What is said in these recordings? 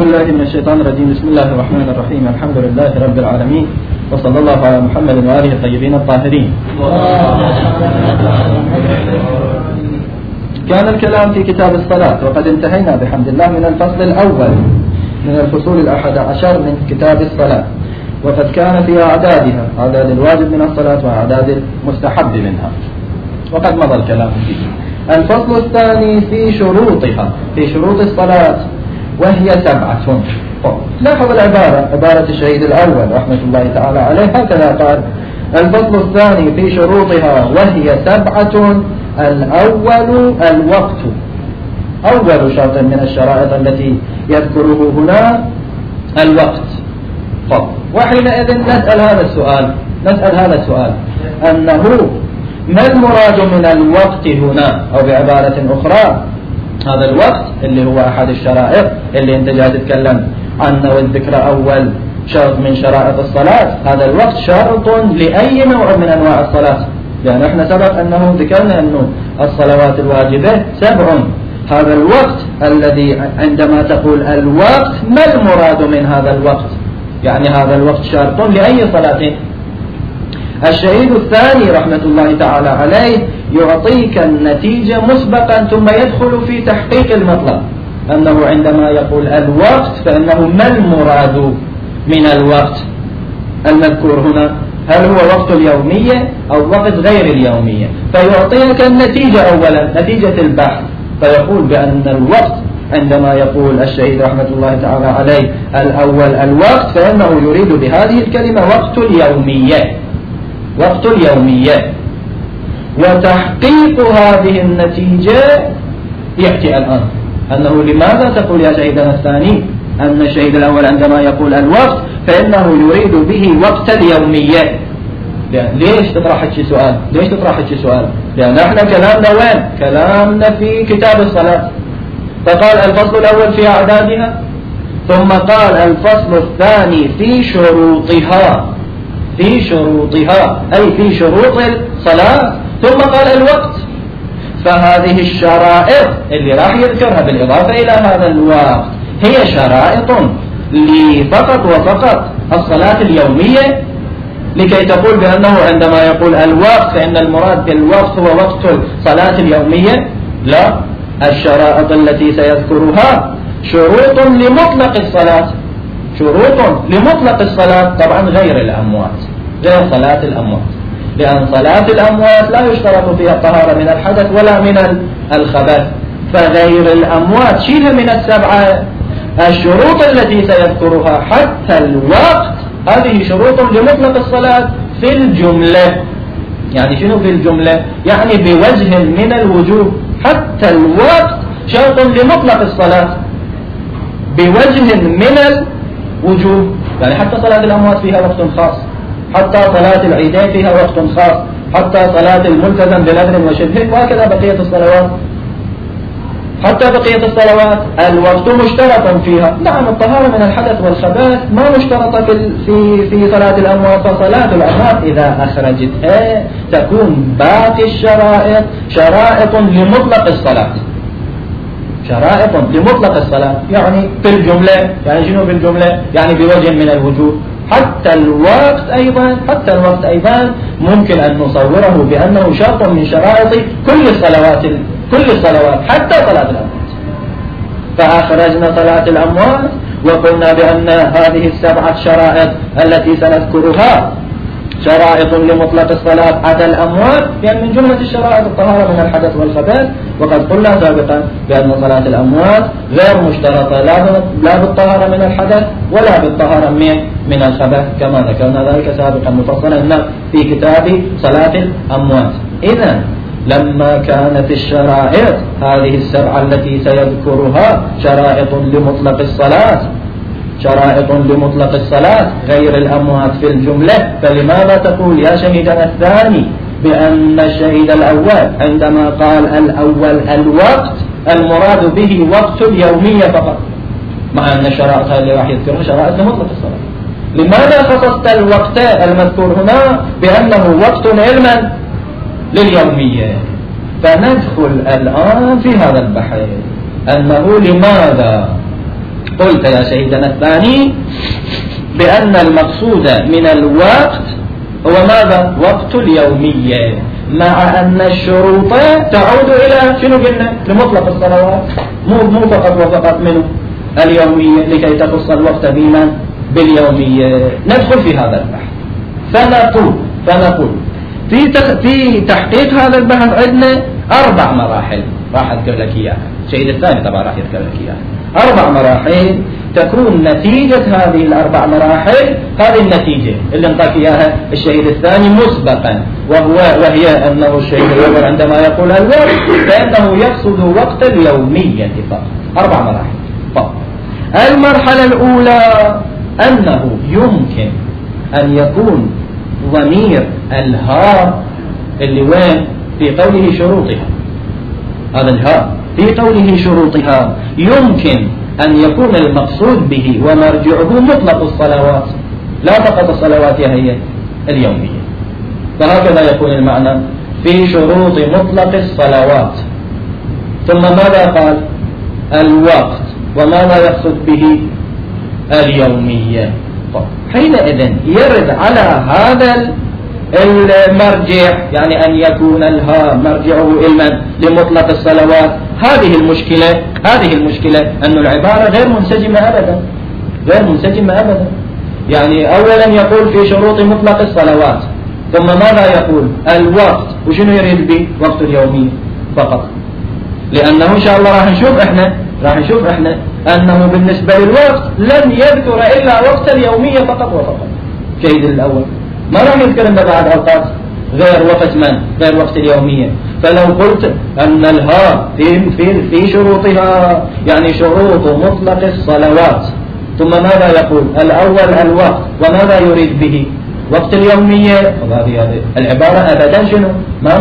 بالله من الشيطان الرجيم. بسم الله الرحمن الرحيم. الحمد لله رب العالمين، وصلى الله على محمد وآله الطيبين الطاهرين. كان الكلام في كتاب الصلاة، وقد انتهينا بحمد الله من الفصل الأول من الفصول 11 من كتاب الصلاة، وقد كان في أعدادها أعداد الواجب من الصلاة وأعداد المستحب منها، وقد مضى الكلام فيه. الفصل الثاني في شروطها، في شروط الصلاة، وهي 7. لاحظ العبارة، عبارة الشهيد الأول رحمة الله تعالى عليه، هكذا قال: الفصل الثاني في شروطها وهي 7. الأول الوقت، أول شرط من الشرائط التي يذكره هنا الوقت. وحينئذ نسأل هذا السؤال أنه ما المراد من الوقت هنا؟ أو بعبارة أخرى، هذا الوقت اللي هو أحد الشرائط اللي أنت جاي تتكلم عنه والذكر أول شرط من شرائط الصلاة، هذا الوقت شرط لأي نوع من أنواع الصلاة، لأن احنا سبق أنه ذكرنا أنه الصلوات الواجبة 7. هذا الوقت الذي عندما تقول الوقت، ما المراد من هذا الوقت؟ يعني هذا الوقت شرط لأي صلاة. الشهيد الثاني رحمة الله تعالى عليه يعطيك النتيجة مسبقا، ثم يدخل في تحقيق المطلب، أنه عندما يقول الوقت فإنه ما المراد من الوقت المذكور هنا؟ هل هو وقت اليومية أو وقت غير اليومية؟ فيعطيك النتيجة أولا، نتيجة البحث، فيقول بأن الوقت عندما يقول الشهيد رحمة الله تعالى عليه الأول الوقت، فإنه يريد بهذه الكلمة وقت اليومية، وقت اليومية. وتحقيق هذه النتيجة يأتي الآن، أنه لماذا تقول يا شهيدنا الثاني أن الشهيد الأول عندما يقول الوقت فإنه يريد به وقت اليومية؟ ليش تطرح هالشي سؤال؟ لأن احنا كلامنا وين؟ كلامنا في كتاب الصلاة، فقال الفصل الأول في أعدادها، ثم قال الفصل الثاني في شروطها، أي في شروط الصلاة، ثم قال الوقت. فهذه الشرائط اللي راح يذكرها بالإضافة إلى هذا الوقت هي شرائط فقط وفقط الصلاة اليومية، لكي تقول بأنه عندما يقول الوقت فإن المراد بالوقت هو وقت الصلاة اليومية. لا، الشرائط التي سيذكرها شروط لمطلق الصلاة، طبعا غير الأموات، غير صلاة الأموات، لأن صلاة الأموات لا يشترط فيها الطهارة من الحدث ولا من الخبث. فغير الأموات شيلها من 7. الشروط التي سيذكرها حتى الوقت هذه شروط لمطلق الصلاة في الجملة. يعني شنو في الجملة؟ يعني بوجه من الوجوه. حتى الوقت شرط لمطلق الصلاة بوجه من الوجوه، يعني حتى صلاة الأموات فيها وقت خاص، حتى صلاة العيدين فيها وقت خاص، حتى صلاة الملتزم بنذر وشبهه، وهكذا بقية الصلوات. حتى بقية الصلوات الوقت مشترط فيها. نعم، الطهارة من الحدث والخبث ما مشترطة في صلاة الأموات، فصلاة الأموات إذا أخرجتها تكون باقي الشرائط شرائط لمطلق الصلاة، شرائط لمطلق الصلاة، يعني في الجملة. يعني شنو في الجملة؟ يعني بوجه من الوجوه. حتى الوقت أيضا ممكن أن نصوره بأنه شرط من شرائط كل الصلوات حتى صلاة الأموات. فأخرجنا صلاة الأموات وقلنا بأن هذه 7 شرائط التي سنذكرها شرائط لمطلق الصلاة عدا الأموات، يعني من جملة الشرائط الطهارة من الحدث والخبث. وقد قلنا سابقا بأن صلاة الأموات غير مشترطة لا بالطهارة من الحدث ولا بالطهارة من الخبث، كما ذكرنا ذلك سابقا مفصلا في كتاب صلاة الأموات. إذن لما كانت الشرائط هذه 7 التي سيذكرها شرائط لمطلق الصلاة غير الأموات في الجملة، فلماذا تقول يا شهيدنا الثاني بأن الشهيد الأول عندما قال الأول الوقت المراد به وقت اليومية فقط، مع أن الشرائط هذه راح يذكرها شرائط لمطلق الصلاة؟ لماذا خصصت الوقت المذكور هنا بأنه وقت علما لليومية؟ فندخل الآن في هذا البحث، أنه لماذا قلت يا سيدنا الثاني بأن المقصود من الوقت هو ماذا؟ وقت اليومية، مع أن الشروط تعود إلى شنو قلنا؟ لمطلق الصلوات، مو فقط وفقط منه اليومية لكي تخص الوقت بما باليومية. ندخل في هذا البحث فنقول في تحقيق هذا البحث عندنا 4 مراحل راح أذكر لك إياها. الشيء الثاني طبعا راح يذكر لك إياها. 4 مراحل تكون نتيجة هذه ال4 مراحل هذه النتيجة اللي انطاك إياها الشهيد الثاني مسبقا، وهي أنه الشهيد الأول عندما يقول الوقت فإنه يقصد وقت اليومية فقط. 4 مراحل فقط. المرحلة الأولى أنه يمكن أن يكون ضمير الهاء اللي وين في قوله شروطها، هذا الهاء في قوله شروطها يمكن أن يكون المقصود به ومرجعه مطلق الصلوات، لا فقط الصلوات هي اليومية. فهكذا يكون المعنى في شروط مطلق الصلوات. ثم ماذا قال؟ الوقت، وماذا يقصد به؟ اليومية. حينئذ يرد على هذا المرجع، يعني أن يكون الها مرجعه علما لمطلق الصلوات. هذه المشكلة أن العبارة غير منسجمة أبدا. يعني أولا يقول في شروط مطلق الصلوات، ثم ماذا يقول؟ الوقت، وشنو يريد به؟ وقت اليومي فقط. لأنه إن شاء الله راح نشوف إحنا أنه بالنسبة للوقت لن يذكر إلا وقت اليومية فقط وفقط. شيء الأول ما راح يذكر إلا بعد أوقات غير وقت غير وقت اليومية. فلو قلت أن الها في شروطها يعني شروط مطلق الصلوات، ثم ماذا يقول؟ الأول الوقت، وماذا يريد به؟ وقت اليومية. هذه العبارة أبدا شنو؟ ما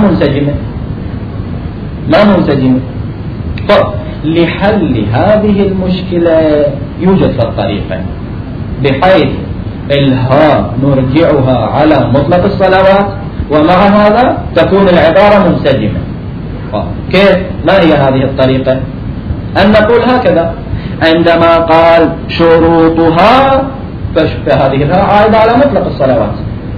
منسجمة. طب لحل هذه المشكلة يوجد طريقة بحيث الها نرجعها على مطلق الصلوات، ومع هذا تكون العبارة منسجمة. كيف؟ ما هي هذه الطريقة؟ أن نقول هكذا: عندما قال شروطها فهذه الها عائدة على مطلق الصلوات،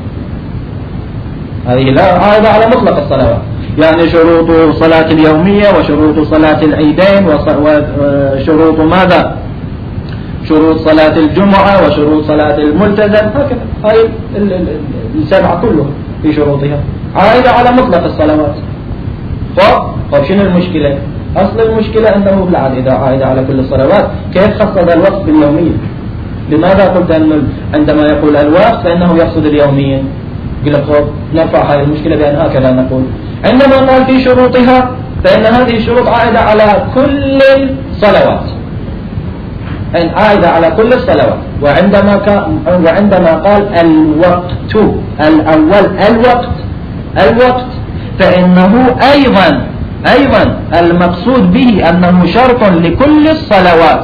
يعني شروط صلاة اليومية وشروط صلاة العيدين وشروط ماذا؟ شروط صلاة الجمعة وشروط صلاة الملتزم، هكذا. هاي 7 كلها في شروطها عائدة على مطلق الصلوات. طب شنو المشكلة؟ أصل المشكلة أنه بالعادة إذا عائدة على كل الصلوات كيف خصص الوقت باليومية؟ لماذا قلت أنه عندما يقول الوقت فإنه يقصد اليومية؟ قلت نرفع هذه المشكلة بأن هكذا نقول: عندما قال في شروطها فإن هذه الشروط عائدة على كل الصلوات، عائدة على كل الصلوات. وعندما قال الوقت الأول الوقت فإنه أيضا المقصود به أنه شرط لكل الصلوات،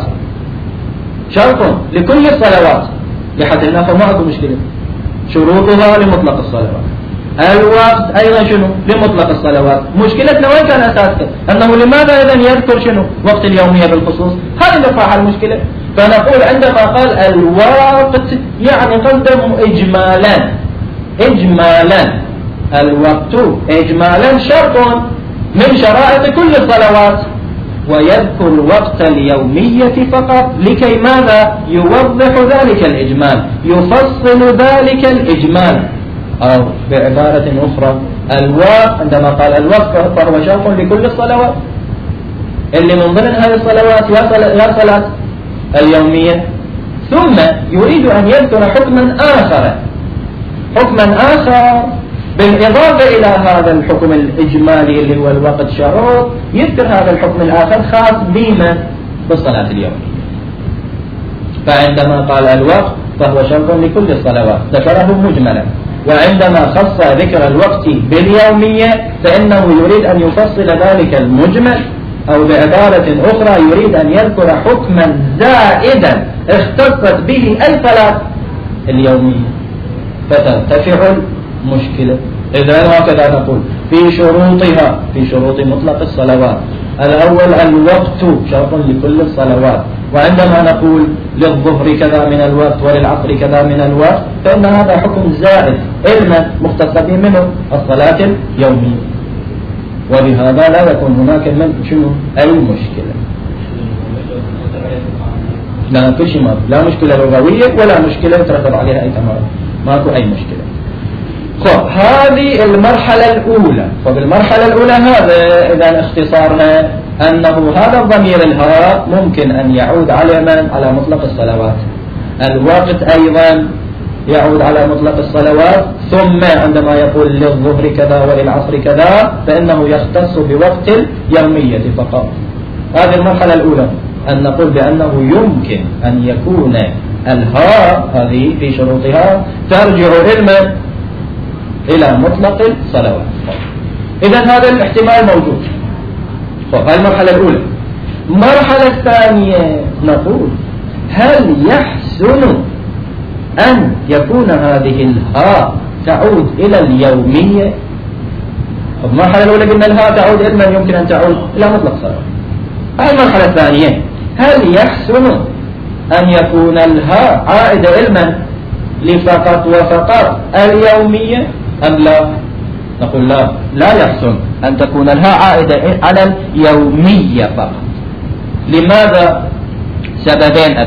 لحتى نفهم معكم مشكلة. شروطها لمطلق الصلوات، الوقت أيضا شنو؟ لمطلق الصلوات. مشكلتنا وين كان أساسها؟ أنه لماذا إذا يذكر شنو؟ وقت اليومية بالخصوص. هذه نرفع المشكلة. فنقول عندما قال الوقت يعني قدم إجمالا الوقت إجمالا شرط من شرائط كل الصلوات، ويذكر وقت اليومية فقط لكي ماذا؟ يوضح ذلك الإجمال، يفصل ذلك الإجمال. أو بعبارة أخرى الوقت عندما قال الوقت فهو شرط لكل الصلوات، اللي من ضمن هذه الصلوات يا صلاة اليومية. ثم يريد أن يذكر حكما آخر بالإضافة إلى هذا الحكم الإجمالي اللي هو الوقت شروط، يذكر هذا الحكم الآخر خاص بما بالصلاة اليومية. فعندما قال الوقت فهو شرط لكل الصلوات ذكره مجملا، وعندما خص ذكر الوقت باليومية فإنه يريد أن يفصل ذلك المجمل، أو بعبارة أخرى يريد أن يذكر حكما زائدا اختصت به الصلاة اليومية، فترتفع المشكلة. إذا هكذا نقول في شروطها، في شروط مطلق الصلوات: الأول الوقت شرط لكل الصلوات، وعندما نقول للظهر كذا من الوقت وللعصر كذا من الوقت فإن هذا حكم زائد علما مختص به منه الصلاة اليومية، وبهذا لا يكون هناك من شنو أي مشكلة. لا كل شيء لا مشكلة لغوية ولا مشكلة يترتب عليها أي ثمرة، ماكو أي مشكلة. هذه المرحلة الأولى. فبالمرحلة الأولى هذا إذا اختصارها أنه هذا الضمير الهاء ممكن أن يعود على من؟ على مطلق الصلوات. الوقت أيضا يعود على مطلق الصلوات، ثم عندما يقول للظهر كذا وللعصر كذا فإنه يختص بوقت اليومية فقط. هذه المرحلة الأولى، أن نقول بأنه يمكن أن يكون الهاء هذه في شروطها ترجع علما إلى مطلق الصلوات. إذن هذا الاحتمال موجود. هذه المرحلة الأولى. المرحلة الثانية نقول هل يحسن أن يكون هذه الهاء تعود إلى اليومية؟ المرحلة الأولى قلنا الهاء تعود علما يمكن أن تعود إلى مطلق الصلوات. هذه المرحلة الثانية، هل يحسن أن يكون الهاء عائد علما لفقط وفقط اليومية أم لا؟ نقول لا يحسن أن تكون الهاء عائدة على اليومية فقط. لماذا؟ سببين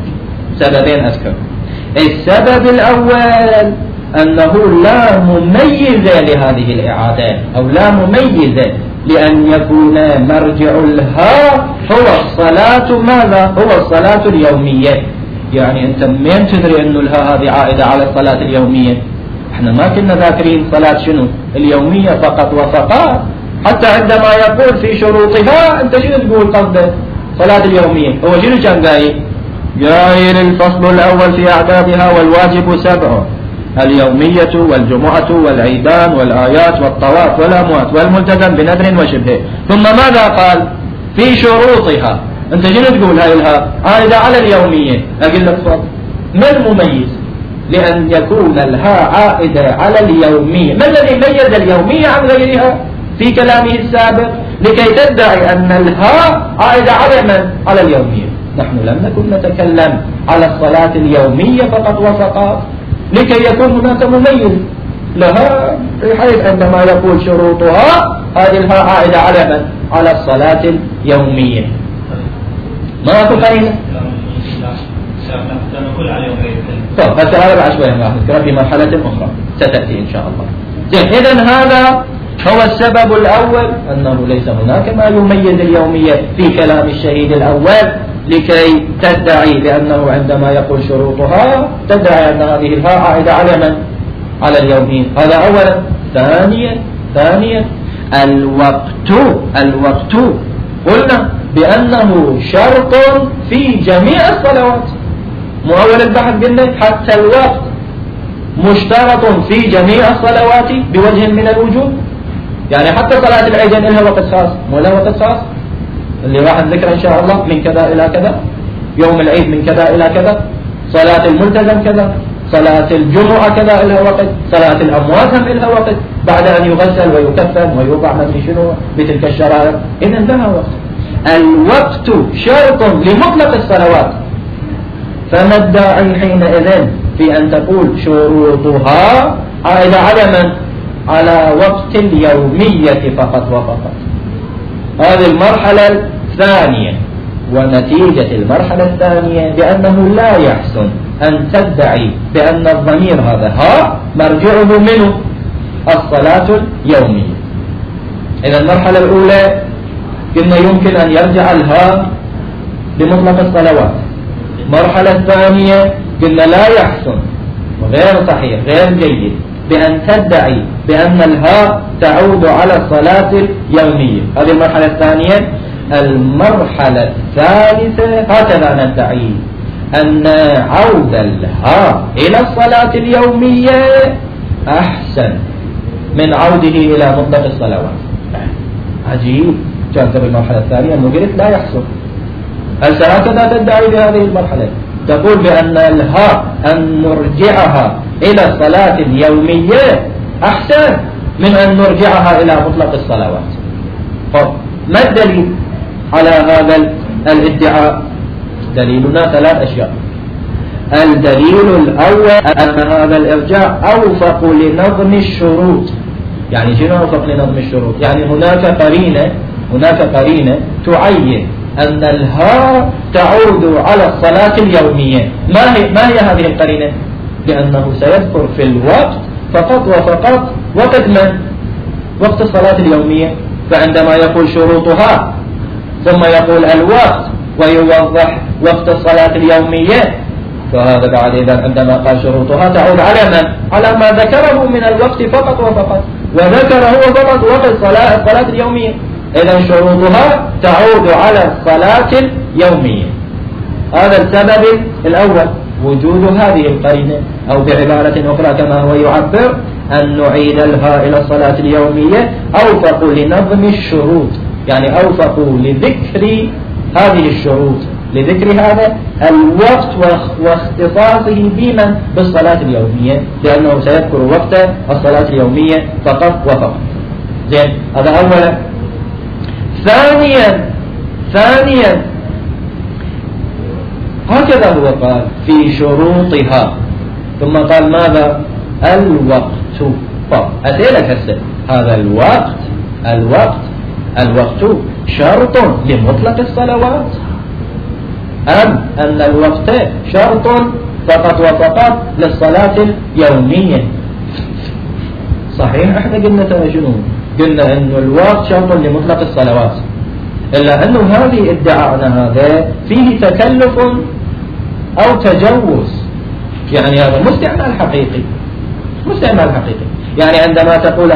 أذكر. السبب الأول أنه لا مميز لهذه الإعادات، أو لا مميز لأن يكون مرجع الهاء هو الصلاة. ماذا؟ هو الصلاة اليومية. يعني أنت من تدري أن الهاء هذه عائدة على الصلاة اليومية؟ احنا ما كنا ذاكرين صلاة شنو اليومية فقط وفقط. حتى عندما يقول في شروطها أنت شنو تقول قصده صلاة اليومية؟ هو شنو كان قايل الفصل الأول في أعدادها والواجب 7: اليومية والجمعة والعيدان والآيات والطواف والأموات والملتزم بنذر وشبهه. ثم ماذا قال في شروطها؟ أنت شنو تقول هاي الهاء عائدة على اليومية؟ أقول لك فضل من مميز لأن يكون الهاء عائدة على اليومية؟ ما الذي ميز اليومية عن غيرها في كلامه السابق لكي تدعي أن الهاء عائدة على من؟ على اليومية. نحن لم نكن نتكلم على الصلاة اليومية فقط وفقط، لكي يكون هناك مميز لها، بحيث عندما يقول شروطها هذه الهاء عائدة على من؟ على الصلاة اليومية. ما أكو قرينة؟ طيب هذا بعد شوية راح نذكرها في مرحلة أخرى ستأتي إن شاء الله. إذن هذا هو السبب الأول، أنه ليس هناك ما يميز اليومية في كلام الشهيد الأول لكي تدعي بأنه عندما يقول شروطها تدعي أن هذه الهاء عائدة على من؟ على اليومين. هذا أولا. ثانيا الوقت قلنا بأنه شرط في جميع الصلوات. مؤول البحث قلنا حتى الوقت مشترط في جميع الصلوات بوجه من الوجوه. يعني حتى صلاة العيدين لها وقت خاص، مو لها وقت خاص اللي راح نذكر إن شاء الله من كذا إلى كذا، يوم العيد من كذا إلى كذا، صلاة الملتزم كذا، صلاة الجمعة كذا لها وقت، صلاة الأموات هم لها وقت بعد أن يغسل ويكفن ويوضع مدري شنو بتلك الشرائط. إذن لها وقت. الوقت شرط لمطلق الصلوات. فما الداعي حينئذ في أن تقول شروطها عائدة على من؟ على وقت اليومية فقط وفقط. هذه المرحلة الثانية. ونتيجة المرحلة الثانية بأنه لا يحسن أن تدعي بأن الضمير هذا ها مرجعه منه الصلاة اليومية. إذا المرحلة الأولى قلنا يمكن أن يرجع الها لمطلق الصلوات. المرحلة الثانية قلنا لا يحسن وغير صحيح غير جيد بأن تدعي بأن الهاء تعود على الصلاة اليومية. هذه المرحلة الثانية. المرحلة الثالثة هكذا ندعي أن عود الهاء إلى الصلاة اليومية أحسن من عوده إلى مطلق الصلوات. عجيب. كانت بالمرحلة الثانية أنه قلت لا يحسن. هل هكذا تدعي بهذه المرحلة؟ تقول بأن الهاء أن نرجعها إلى الصلاة اليومية أحسن من أن نرجعها إلى مطلق الصلوات. طب ما الدليل على هذا الادعاء؟ دليلنا 3 أشياء. الدليل الأول أن هذا الإرجاع أوفق لنظم الشروط. يعني شنو أوفق لنظم الشروط؟ يعني هناك قرينة تعين أن الهاء تعود على الصلاة اليومية. ما هي هذه القرينة؟ لأنه سيذكر في الوقت فقط وفقط وقت من؟ وقت الصلاة اليومية. فعندما يقول شروطها ثم يقول الوقت ويوضح وقت الصلاة اليومية، فهذا بعد إذا عندما قال شروطها تعود على من؟ على ما ذكره من الوقت فقط وفقط، وذكر هو فقط وقت الصلاة اليومية. إذا شروطها تعود على الصلاة اليومية. هذا السبب الأول، وجود هذه القرينة، أو بعبارة أخرى كما هو يعبر أن نعيد الهاء إلى الصلاة اليومية أوفق لنظم الشروط، يعني أوفق لذكر هذه الشروط، لذكر هذا الوقت واختصاصه بمن؟ بالصلاة اليومية، لأنه سيذكر وقت الصلاة اليومية فقط وفقط. زين، هذا أولا. ثانيا هكذا هو قال في شروطها، ثم قال ماذا؟ الوقت. طب أسألك هسه، هذا الوقت شرط لمطلق الصلوات، أم أن الوقت شرط فقط وفقط للصلاة اليومية؟ صحيح احنا قلنا ترى شنو؟ قلنا انه الوقت شرط لمطلق الصلوات، إلا أنه هذه ادعاءنا هذا فيه تكلف أو تجوز. يعني هذا مستعمل حقيقي. يعني عندما تقول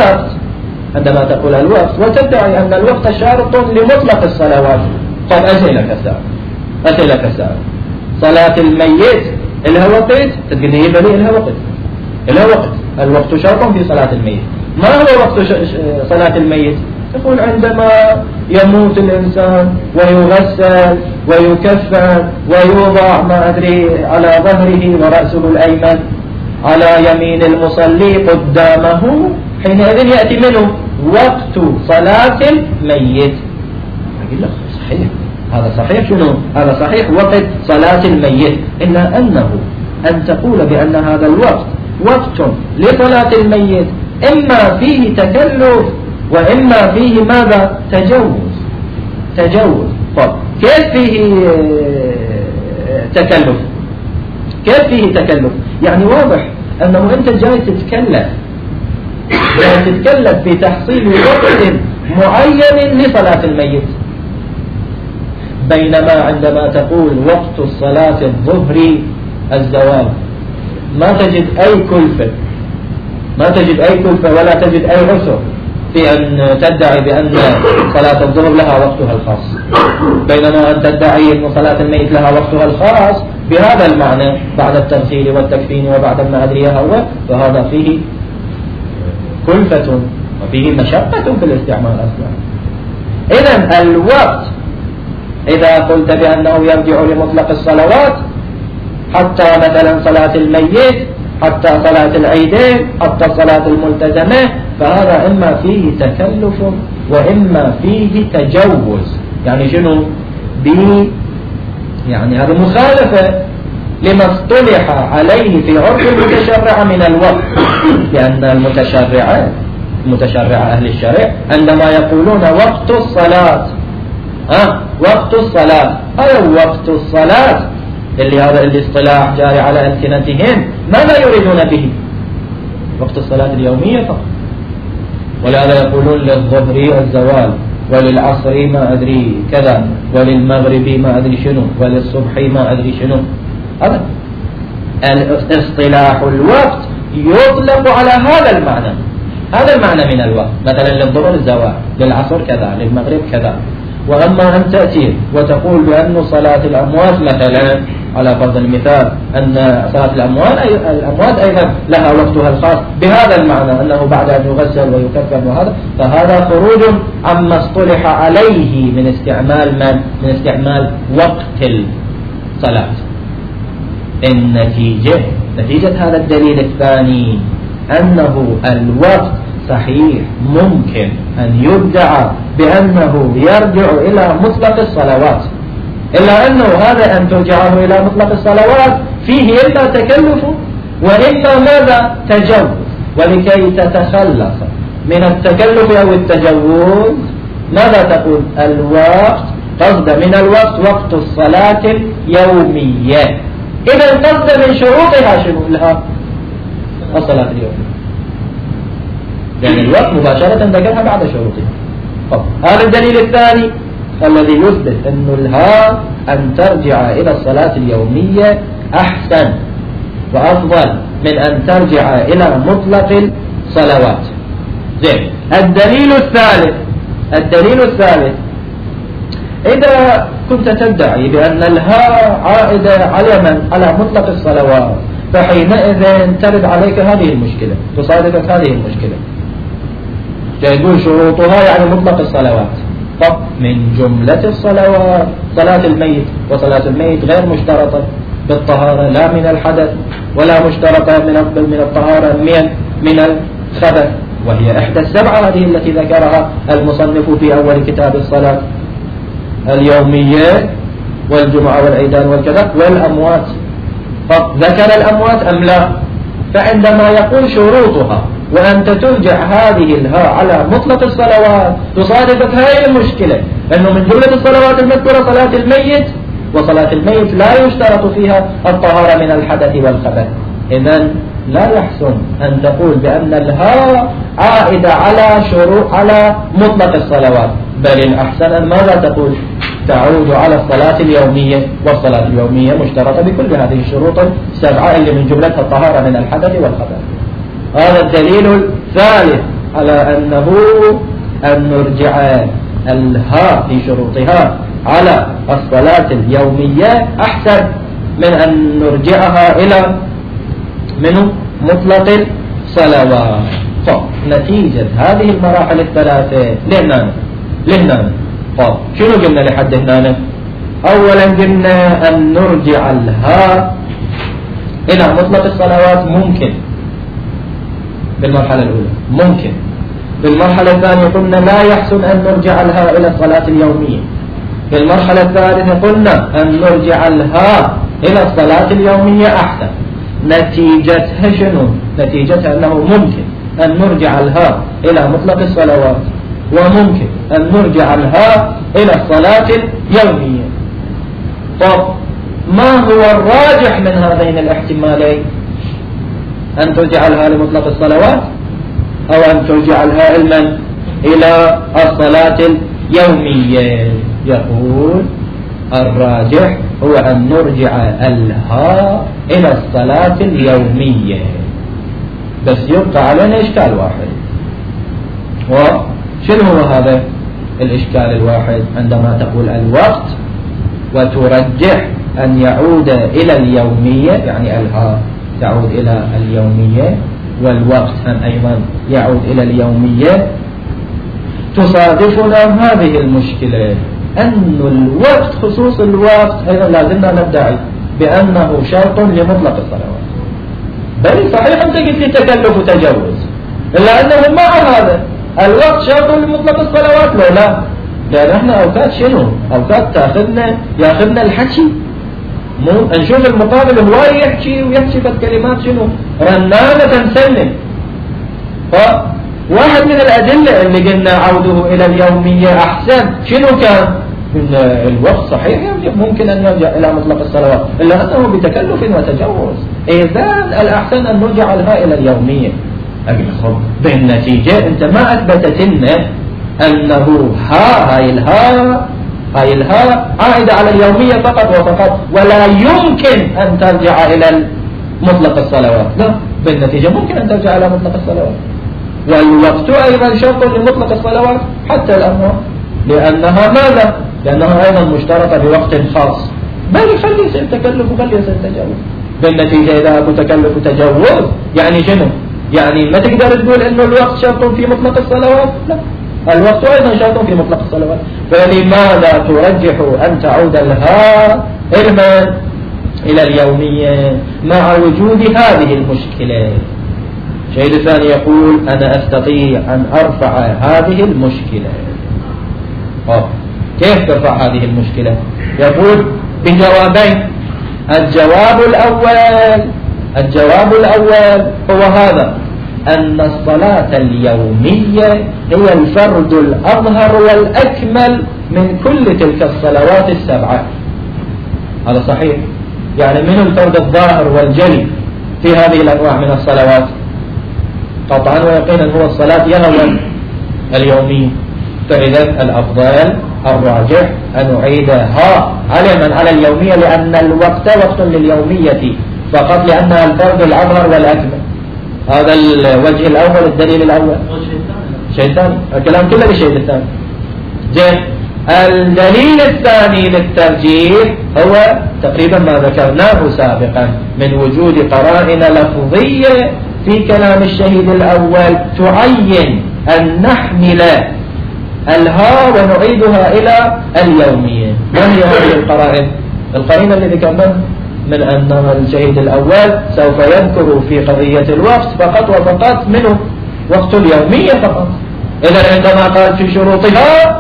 الوقت وتدعي أن الوقت شرط لمطلق الصلوات، طب أسألك السؤال، صلاة الميت لها وقت؟ تقول لي لها وقت. الوقت شرط في صلاة الميت. ما هو وقت صلاة الميت؟ تقول عندما يموت الإنسان ويغسل ويكفن ويوضع ما أدري على ظهره ورأسه الأيمن على يمين المصلي قدامه، حينئذ يأتي منه وقت صلاة الميت. أقول لك صحيح، هذا صحيح. شنو هذا؟ صحيح وقت صلاة الميت، إلا أنه أن تقول بأن هذا الوقت وقت لصلاة الميت إما فيه تكلف وإما فيه ماذا؟ تجوز. طب كيف فيه تكلف؟ يعني واضح أنه أنت جاي تتكلف في تحصيل وقت معين لصلاة الميت، بينما عندما تقول وقت الصلاة الظهر الزوال ما تجد أي كلفة ولا تجد أي عسر في أن تدعي بأن صلاة الظهر لها وقتها الخاص، بينما أن تدعي أن صلاة الميت لها وقتها الخاص بهذا المعنى بعد التغسيل والتكفين وبعد ما أدري هو، فهذا فيه كلفة وفيه مشقة في الاستعمال أصلا. إذن الوقت إذا قلت بأنه يرجع لمطلق الصلوات، حتى مثلا صلاة الميت، حتى صلاة العيدين، حتى صلاة الملتزمة، فهذا إما فيه تكلف وإما فيه تجوز. يعني شنو؟ يعني هذا مخالفة لما اصطلح عليه في عرف المتشرع من الوقت، لأن المتشرع أهل الشرع عندما يقولون وقت الصلاة، وقت الصلاة، هذا وقت الصلاة اللي هذا الاصطلاح جاري على ألسنتهم، ماذا يريدون به؟ وقت الصلاة اليومية فقط. ولهذا يقولون للظهر الزوال، وللعصر ما أدري كذا، وللمغرب ما أدري شنو، وللصبح ما أدري شنو. هذا الاصطلاح الوقت يطلق على هذا المعنى، هذا المعنى من الوقت، مثلا للظهر الزوال، للعصر كذا، للمغرب كذا. وأما أن تأتي وتقول بأن صلاة الأموات مثلا على فرض المثال، أن صلاة الأموات أيضا لها وقتها الخاص بهذا المعنى، أنه بعد أن يغسل ويكفن وهذا، فهذا خروج عما اصطلح عليه من استعمال وقت الصلاة. نتيجة هذا الدليل الثاني أنه الوقت صحيح ممكن أن يدعى بأنه يرجع إلى مطلق الصلوات، إلا أنه هذا أن ترجعه إلى مطلق الصلوات فيه إما تكلف وإما ماذا؟ تجوز. ولكي تتخلص من التكلف أو التجوز ماذا تقول؟ الوقت، قصد من الوقت وقت الصلاة اليومية. إذا قصد من شروطها شنو لها؟ الصلاة اليومية، يعني الوقت مباشرة ذكرها بعد شروطها. هذا الدليل الثاني الذي يثبت أن الها أن ترجع إلى الصلاة اليومية أحسن وأفضل من أن ترجع إلى مطلق الصلوات. زين. الدليل الثالث إذا كنت تدعي بأن الها عائدة على من؟ على مطلق الصلوات، فحينئذ ترد عليك هذه المشكلة، تصادفك هذه المشكلة. يقول شروطها يعني مطلق الصلوات. طب من جملة الصلوات صلاة الميت، وصلاة الميت غير مشترطة بالطهارة لا من الحدث ولا مشترطة من الطهارة من الخبث، وهي إحدى السبعة هذه التي ذكرها المصنف في أول كتاب الصلاة: اليومية والجمعة والعيدان والكذا والأموات. طب ذكر الأموات أم لا؟ فعندما يقول شروطها وأنت ترجع هذه الها على مطلق الصلوات تصادفك هذه المشكلة، أنه من جملة الصلوات المذكورة صلاة الميت، وصلاة الميت لا يشترط فيها الطهارة من الحدث والخبث. إذن لا يحسن أن تقول بأن الها عائدة على مطلق الصلوات، بل الأحسن أن ماذا تقول؟ تعود على الصلاة اليومية، والصلاة اليومية مشترطة بكل هذه الشروط السبعة اللي من جملتها الطهارة من الحدث والخبث. هذا الدليل الثالث على أنه أن نرجع الها في شروطها على الصلاة اليومية أحسن من أن نرجعها إلى منه مطلق الصلوات. نتيجة هذه المراحل الثلاثة لهنا شنو قلنا لحد هنا؟ أولا قلنا أن نرجع الها إلى مطلق الصلوات ممكن بالمرحلة الأولى، ممكن بالمرحلة الثانية قلنا لا يحسن أن نرجع الها إلى الصلاة اليومية، بالمرحلة الثالثة قلنا أن نرجع الها إلى الصلاة اليومية أحسن. نتيجتها شنو؟ نتيجتها أنه ممكن أن نرجع الها إلى مطلق الصلوات، وممكن أن نرجع الها إلى الصلاة اليومية. طب ما هو الراجح من هذين الاحتمالين؟ أن ترجع الها لمطلق الصلوات أو أن ترجع الها علما إلى الصلاة اليومية؟ يقول الراجح هو أن نرجع الها إلى الصلاة اليومية، بس يبقى علينا إشكال واحد. وشنو هو هذا الإشكال الواحد؟ عندما تقول الوقت وترجح أن يعود إلى اليومية، يعني الها تعود إلى اليومية والوقت أيضا يعود إلى اليومية، تصادفنا هذه المشكلة أن الوقت، خصوص الوقت أيضا لازمنا ندعي بأنه شرط لمطلق الصلوات. بل صحيح أنت قلت لي تكلف وتجوز، إلا أنه مع هذا الوقت شرط لمطلق الصلوات لو لا؟ لأن احنا أوقات شنو؟ أوقات ياخذنا الحكي، مو نشوف المقابل هو يحكي ويحكي كلمات شنو رنانة تسلم. فواحد من الأدلة اللي قلنا عوده إلى اليومية أحسن شنو كان؟ إن الوقت صحيح ممكن أن يرجع إلى مطلق الصلوات، إلا أنه بتكلف وتجوز. إذن الأحسن أن نرجع لها إلى اليومية. لكن بالنتيجة أنت ما أثبتت لنا أنه هاي الها عائدة على اليومية فقط وفقط، ولا يمكن أن ترجع إلى مطلق الصلوات. لا، بالنتيجة ممكن أن ترجع إلى مطلق الصلوات، والوقت أيضا شرط لمطلق الصلوات حتى الأموات، لأنها ماذا؟ لأنها أيضا مشترطة بوقت خاص. بل خلي يصير تكلف وخلي يصير تجوز. بالنتيجة إذا أكو تكلف وتجوز يعني شنو؟ يعني ما تقدر تقول إنه الوقت شرط في مطلق الصلوات. لا، الوقت أيضا شرط في مطلق الصلوات. فلماذا ترجح أن تعود الها علما إلى اليومية مع وجود هذه المشكلة؟ الشيء الثاني يقول أنا أستطيع أن أرفع هذه المشكلة. كيف ترفع هذه المشكلة؟ يقول بجوابين. الجواب الأول هو هذا: أن الصلاة اليومية هي الفرد الأظهر والأكمل من كل تلك الصلوات السبعة. هذا صحيح. يعني من الفرد الظاهر والجلي في هذه الأنواع من الصلوات؟ قطعا ويقينا هو الصلاة يوما اليومية. فإذا الأفضل الراجح أن نعيدها علما على اليومية، لأن الوقت وقت لليومية فقط، لأنها الفرد الأظهر والأكمل. هذا الوجه الأول، الدليل الأول. شيء ثاني، الكلام كله بالشيء الثاني. زين، الدليل الثاني للترجيح هو تقريبا ما ذكرناه سابقا من وجود قرائن لفظية في كلام الشهيد الأول تعين أن نحمل الها ونعيدها إلى اليومية. ما هي هذه القرائن؟ القرينة التي ذكرناها من أن الشهيد الأول سوف يذكر في قضية الوقت فقط وفقط منه وقت اليومية فقط. إذا عندما قال في شروطها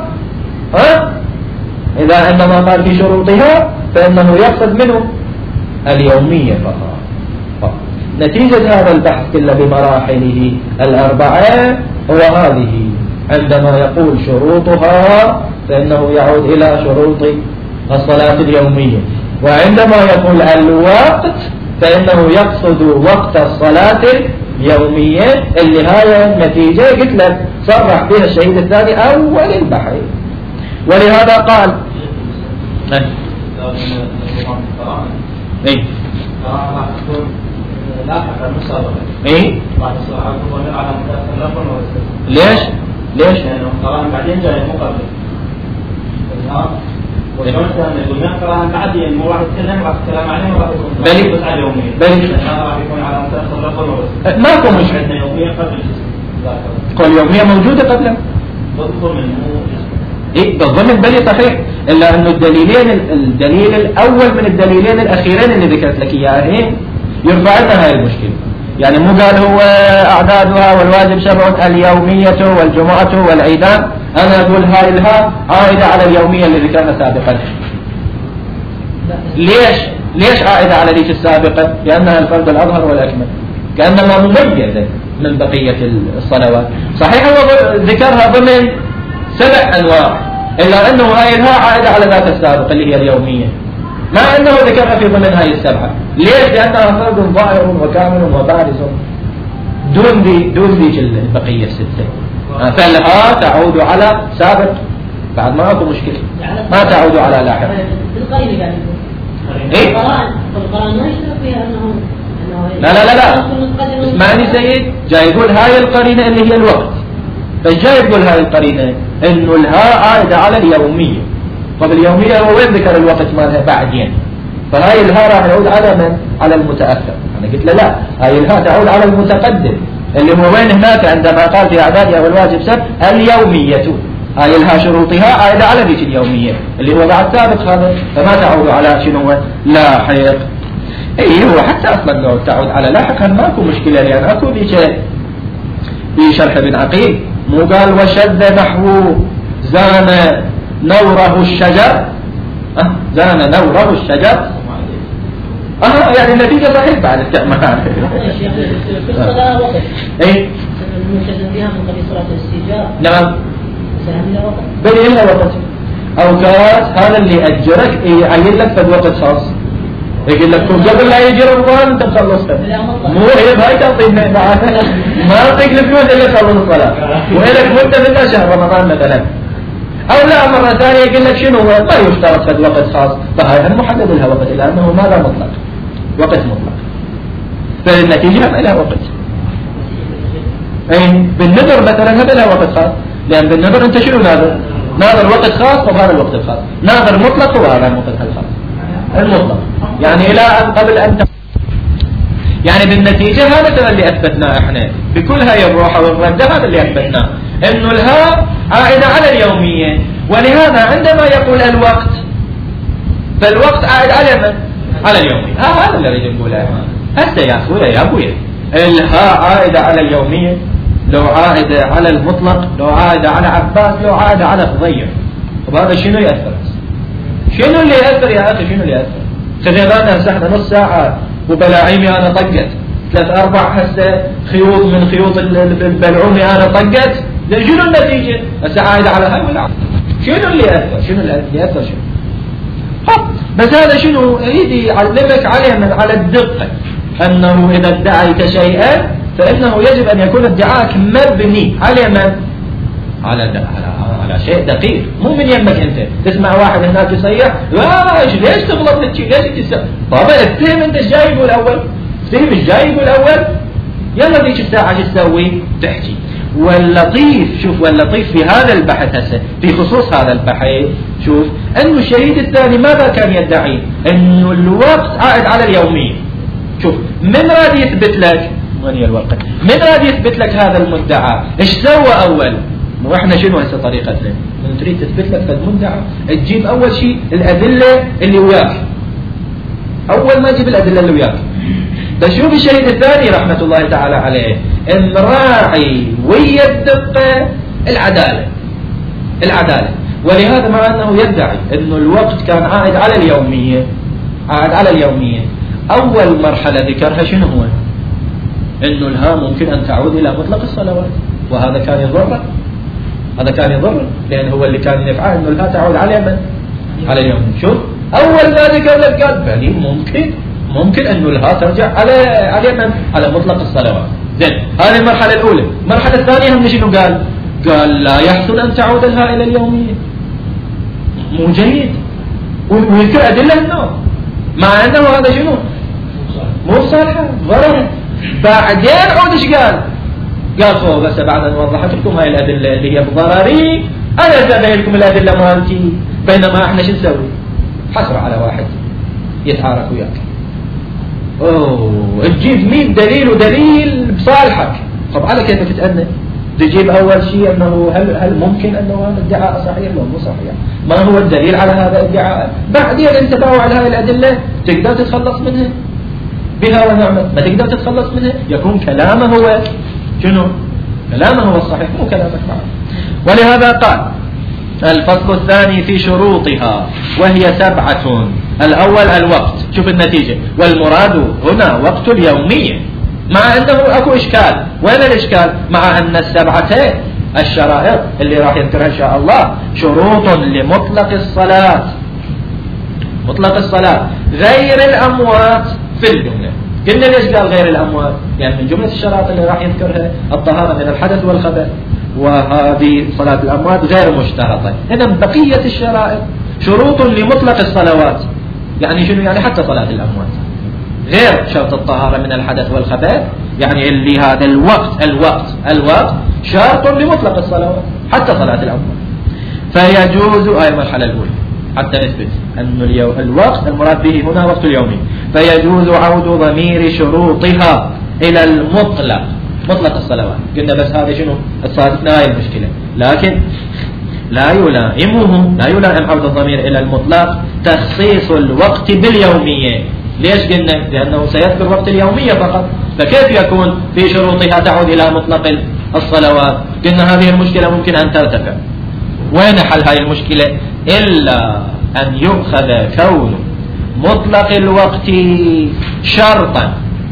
في شروطها فإنه يقصد منه اليومية فقط. نتيجة هذا البحث كله بمراحله الأربعة هو هذه: عندما يقول شروطها فإنه يعود إلى شروط الصلاة اليومية، وعندما يقول الوقت فإنه يقصد وقت الصلاة اليومية، اللي هاي النتيجة قلت لك صرح بها الشهيد الثاني أول البحث. ولهذا قال ليش؟ قرآن بعدين جاي مقابل. وشلون يقولون قرآن بعدين مو راح يتكلم راح يتكلم عليه وراح يكون بس على يومين. راح يكون على متأخر ماكو مشكلة. يومية قبل كل يومية موجودة قبله. بالضمن بلي صحيح، إلا أنه الدليل الأول من الدليلين الأخيرين اللي ذكرت لك إياهين يرفع لنا هاي المشكلة. يعني مو قال هو أعدادها والواجب 7 اليومية والجمعة والعيدان، أنا أقول هاي الها عائدة على اليومية اللي ذكرنا سابقا. ليش عائدة على ذيك السابقة؟ لأنها الفرد الأظهر والأكمل، كأنما مميزة من بقية الصلوات. صحيح هو ذكرها ضمن 7 أنواع، إلا أنه هاي الها عائدة على ذات السابقة اللي هي اليومية، مع أنه ذكرها في ضمن هاي ال7. ليش؟ لأنها فرد ظاهر وكامل وبارز دون ذيك البقية 6. فالها تعود على سابق، بعد ما أكو مشكلة، ما تعود على لاحق. القرينة يعني إيه؟ القرآن ما يشترك فيها أنه لا اسمعني سيد، جاي يقول هاي القرينة اللي هي الوقت، فجاي يقول هاي القرينة إنه الها عائدة على اليومية. طب اليومية هو وين ذكر الوقت مالها بعدين؟ فهاي الها راح يعود على من؟ على المتأخر. أنا قلت له لا، هاي الها تعود على المتقدم اللي هو وين هناك عندما قال في أعدادها والواجب 7 اليومية. هاي الها شروطها عائدة على ذيك اليومية اللي هو بعد سابق هذا، فما تعود على شنو لاحق. اي هو حتى اصلا لو تعود على لاحقا ماكو مشكلة، لأن اكو ذيك في شرح ابن عقيل مو قال وشذ نحو زان نوره الشجر، زان نوره الشجر. يعني النتيجة صحيح بعد التأمال. ايه الملتزم بها من قبل صلاة الاستجابة. نعم. بل إلا وقت أوقات هذا اللي أجرك يعين لك فد وقت خاص، يقول لك قبل لا يجي رمضان أنت مخلصها، مو هي بهاي تعطيك ما أعطيك الفلوس إلا تخلص الصلاة، وإلك مدة من شهر رمضان مثلا. أو لا مرة ثانية يقول لك شنو ما يشترط فد وقت خاص، فهذا محدد لها وقت لأنه ماذا مطلق، وقت مطلق، فالنتيجة ما لها وقت. أي بالنذر مثلا هذا لها وقت خاص، لأن بالنذر أنت شنو ناظر؟ ناظر وقت خاص وهذا الوقت الخاص، ناظر مطلق وهذا الوقت الخاص المطلق، يعني إلى أن قبل أن يعني بالنتيجة هذا اللي أثبتناه إحنا بكل هاي الروحة والردة، هذا اللي أثبتناه إنه الها عائدة على اليومية. ولهذا عندما يقول الوقت فالوقت عائد على من؟ على اليومية. هذا اللي أريد نقوله هسه يا أخويا يا أبويا، الها عائدة على اليومية، لو عائدة على المطلق، لو عائدة على عباس، لو عائدة على فضيع، وهذا شنو يأثر؟ شنو اللي يأثر يا أخي؟ شنو اللي يأثر؟ خذينا سحنا نص ساعة وبلاعيمي أنا طقت 3-4 هسه خيوط من خيوط البلعومي أنا طقت، شنو النتيجة؟ هسه عايد على هاي ولا شنو اللي يأثر؟ شنو اللي يأثر؟ شنو؟ بس هذا شنو يريد يعلمك عليه من على الدقة، أنه إذا ادعيت شيئا فإنه يجب أن يكون ادعاءك مبني على من؟ على شيء دقيق، مو من يمك أنت تسمع واحد هناك يصيح ليش تغلط لك ليش تسمع؟ طبعا اتهم أنت ايش جاي يقول أول؟ اتهم ايش جاي يقول أول؟ يلا ذيك الساعة ايش تسوي؟ تحكي. واللطيف شوف، واللطيف في هذا البحث هسه في خصوص هذا البحث، شوف أنه الشهيد الثاني ماذا كان يدعي؟ أنه الوقت عائد على اليومية. شوف من راد يثبت لك؟ وين الورقة؟ من راد يثبت لك هذا المدعى؟ ايش سوى أول؟ واحنا شنو هسه طريقتنا؟ من تريد تثبت لك فد مدعى تجيب أول شيء الأدلة اللي وياك. أول ما تجيب الأدلة اللي وياك. بس شوف الشهيد الثاني رحمة الله تعالى عليه مراعي ويا الدقة العدالة، ولهذا مع أنه يدعي أنه الوقت كان عائد على اليومية، أول مرحلة ذكرها شنو هو؟ أنه الها ممكن أن تعود إلى مطلق الصلوات، وهذا كان يضر، لأن هو اللي كان يفعل أنه الها تعود على من؟ على اليوم. شوف أول ما ذكر لك قال بلي ممكن أنه الها ترجع على من؟ على مطلق الصلوات. زين هذه المرحلة الأولى. المرحلة الثانية هم شنو قال؟ قال لا يحسن أن تعود الها إلى اليومية، مو جيد، ويذكر أدلة النوم مع أنه هذا شنو؟ مو صالحة، ضرر. بعدين عود ايش قال؟ قال فوق بس بعد أن وضحت لكم هاي الأدلة اللي هي بضرري أنا سأبين لكم الأدلة مالتي، بينما احنا شو نسوي؟ حسرة على واحد يتعارك وياك، تجيب 100 دليل ودليل بصالحك. طب على كيف تتأنى؟ تجيب أول شيء أنه هل ممكن أنه هذا الادعاء صحيح ولا مو صحيح؟ ما هو الدليل على هذا الادعاء؟ بعدين أنت تباوع على هذه الأدلة تقدر تتخلص منها بها ونعمة، ما تقدر تتخلص منها، يكون كلامه هو شنو؟ كلامه هو الصحيح مو كلامك معه. ولهذا قال الفصل الثاني في شروطها وهي 7. الأول الوقت، شوف النتيجة، والمراد هنا وقت اليومية، مع أنه أكو إشكال. وين الإشكال؟ مع أن 7 الشرائط اللي راح يذكرها إن شاء الله شروط لمطلق الصلاة، مطلق الصلاة غير الأموات في الجملة. قلنا ليش قال غير الأموات؟ يعني من جملة الشرائط اللي راح يذكرها الطهارة من الحدث والخبث، وهذه صلاة الأموات غير مشترطة. هنا بقية الشرائط شروط لمطلق الصلوات، يعني شنو؟ يعني حتى صلاة الأموات غير شرط الطهارة من الحدث والخبث، يعني اللي هذا الوقت شرط لمطلق الصلوات حتى صلاة الأموات. فيجوز هاي المرحلة الأولى حتى نثبت أن الوقت المراد به هنا وقت اليومي. فيجوز عود ضمير شروطها إلى المطلق، مطلق الصلوات. قلنا بس هذا شنو؟ صادفنا هاي المشكلة، لكن لا يلائم عود الضمير إلى المطلق تخصيص الوقت باليومية. ليش قلنا؟ لأنه سيذكر وقت اليومية فقط، فكيف يكون في شروطها تعود إلى مطلق الصلوات؟ قلنا هذه المشكلة ممكن أن ترتفع. وين حل هاي المشكلة؟ إلا أن يؤخذ كون مطلق الوقت شرطا،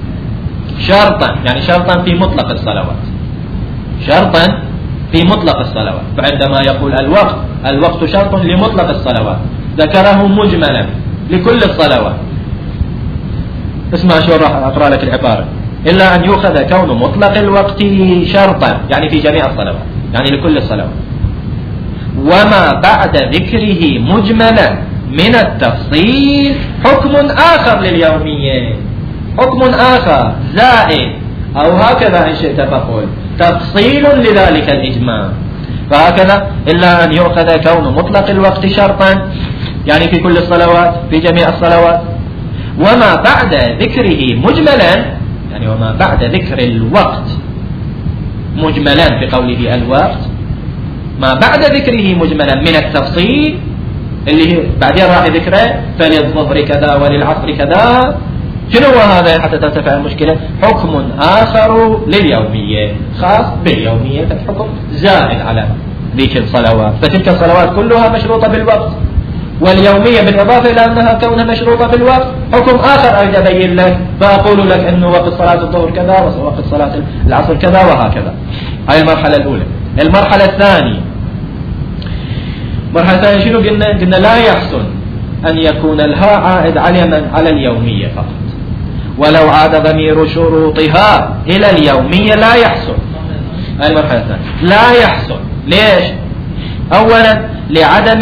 يعني شرطا في مطلق الصلوات، شرطا في مطلق الصلوات. فعندما يقول الوقت شرط لمطلق الصلوات ذكره مجملا لكل الصلوات. اسمع شو راح أقرأ لك العبارة: إلا أن يؤخذ كون مطلق الوقت شرطا، يعني في جميع الصلوات، يعني لكل الصلوات، وما بعد ذكره مجملا من التفصيل حكم آخر لليومية، حكم آخر زائد، أو هكذا إن شئت فقل تفصيل لذلك الإجماع. فهكذا إلا أن يؤخذ كون مطلق الوقت شرطا، يعني في كل الصلوات، في جميع الصلوات، وما بعد ذكره مجملا، يعني وما بعد ذكر الوقت مجملا في قوله الوقت، ما بعد ذكره مجملا من التفصيل اللي بعدين راح ذكره فللظهر كذا وللعصر كذا. شنو هو هذا حتى ترتفع المشكلة؟ حكم آخر لليومية، خاص باليومية، حكم زائد على ذيك الصلوات، فتلك الصلوات كلها مشروطة بالوقت. واليومية بالإضافة إلى أنها كونها مشروطة بالوقت حكم آخر أريد أبين لك، فأقول لك أنه وقت صلاة الظهر كذا ووقت صلاة العصر كذا وهكذا. هاي المرحلة الأولى. المرحلة الثانية، شنو قلنا لا يحسن أن يكون الهاء عائد على اليومية فقط، ولو عاد ضمير شروطها إلى اليومية لا يحسن. هاي المرحلة الثانية لا يحسن. ليش؟ أولا لعدم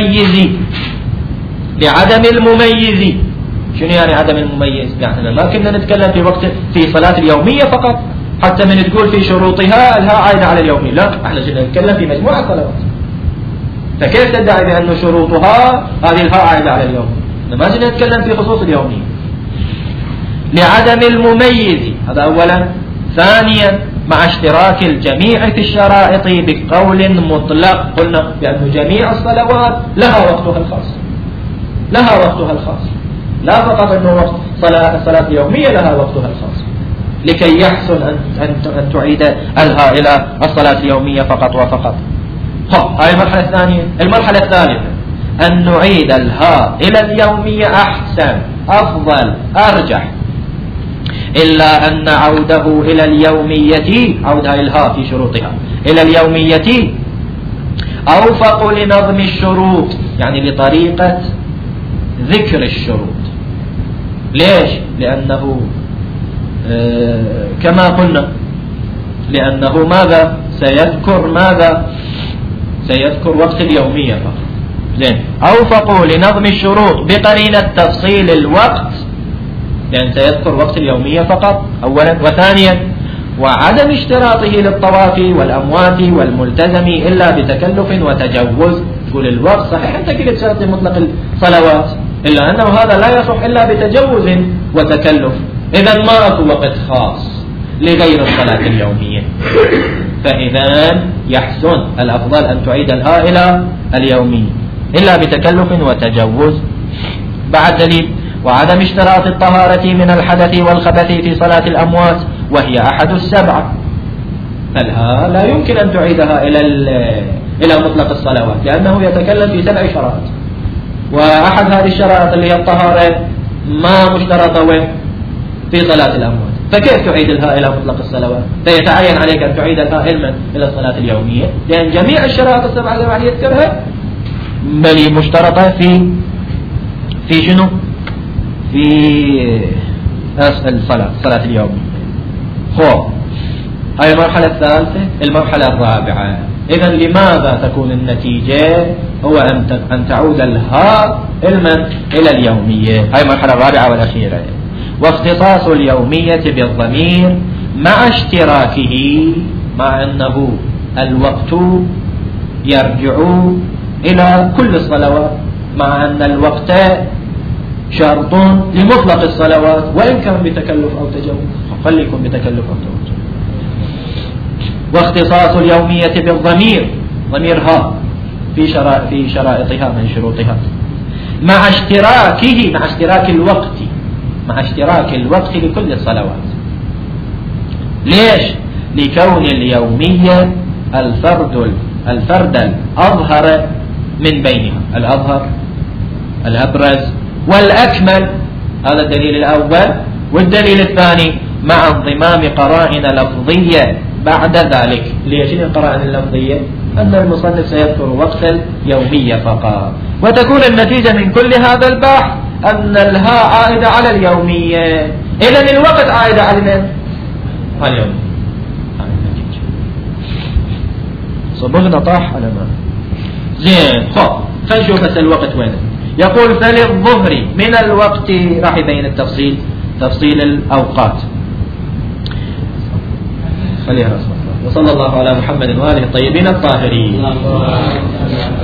المميز. شنو يعني عدم المميز؟ يعني ما كنا نتكلم في صلاة اليومية فقط، حتى من تقول في شروطها الهاء عائدة على اليومية، لا، احنا جينا نتكلم في مجموعة صلوات. فكيف تدعي بأن شروطها هذه الهاء عائدة على اليومية؟ ما جينا نتكلم في خصوص اليومية. لعدم المميز، هذا أولا. ثانيا مع اشتراك الجميع في الشرائط بقول مطلق، قلنا بأن جميع الصلوات لها وقتها الخاص، لا فقط أنه وقت الصلاة اليومية لها وقتها الخاص، لكي يحسن أن تعيد الهاء إلى الصلاة اليومية فقط وفقط. هاي المرحلة الثانية. المرحلة الثالثة أن نعيد الهاء إلى اليومية أحسن، أفضل، أرجح، إلا أن عوده إلى اليومية، عودها الهاء في شروطها إلى اليومية أوفق لنظم الشروط، يعني لطريقة ذكر الشروط. ليش؟ لأنه كما قلنا، لأنه ماذا؟ سيذكر وقت اليومية فقط. زين، أوفق لنظم الشروط بقرينة تفصيل الوقت، لأن سيذكر وقت اليومية فقط أولا. وثانيا وعدم اشتراطه للطواف والأموات والملتزم إلا بتكلف وتجوز. تقول الوقت صحيح أنت قلت شرط مطلق الصلوات، إلا أنه هذا لا يصح إلا بتجوز وتكلف. إذا ما أكو وقت خاص لغير الصلاة اليومية، فإذا يحسن الأفضل أن تعيد الهاء إلى اليومية إلا بتكلف وتجوز. بعد دليل وعدم اشتراط الطهارة من الحدث والخبث في صلاة الأموات، وهي أحد السبعة، فالها لا يمكن أن تعيدها إلى مطلق الصلوات، لأنه يتكلم في 7 شرائط، وأحد هذه الشرائط اللي هي الطهارة ما مشترطة في صلاة الأموات، فكيف تعيد الهاء إلى مطلق الصلوات؟ فيتعين عليك أن تعيد الهاء إلى الصلاة اليومية، لأن جميع الشرائط السبعة اللي يذكرها بل مشترطة في شنو؟ في الصلاة اليومية. هاي المرحلة الثالثة. المرحلة الرابعة، إذن لماذا تكون النتيجة هو أن تعود الهاء إلى اليومية؟ هاي المرحلة الرابعة والأخيرة. واختصاص اليومية بالضمير مع اشتراكه، مع أنه الوقت يرجع إلى كل الصلوات، مع أن الوقت شرط لمطلق الصلوات وإن كان بتكلف أو تجوز، خليكم بتكلف أو تجوز. واختصاص اليومية بالضمير، ضميرها في شرائطها من شروطها، مع اشتراك الوقت لكل الصلوات. ليش؟ لكون اليومية الفرد الأظهر من بينها، الأظهر الأبرز والأكمل. هذا الدليل الأول. والدليل الثاني مع انضمام قرائن لفظية بعد ذلك. ليش القرائن اللفظية؟ أن المصنف سيذكر وقت اليومية فقط، وتكون النتيجة من كل هذا البحث أن الهاء عائدة على اليومية، إذن الوقت عائدة على من؟ على اليومية. صبغنا طاح على ما زين. خلينا نشوف بس الوقت وين. يقول فللظهر من الوقت، راح يبين التفصيل، تفصيل الأوقات. خليها رسول الله. وصلى الله على محمد وآله الطيبين الطاهرين.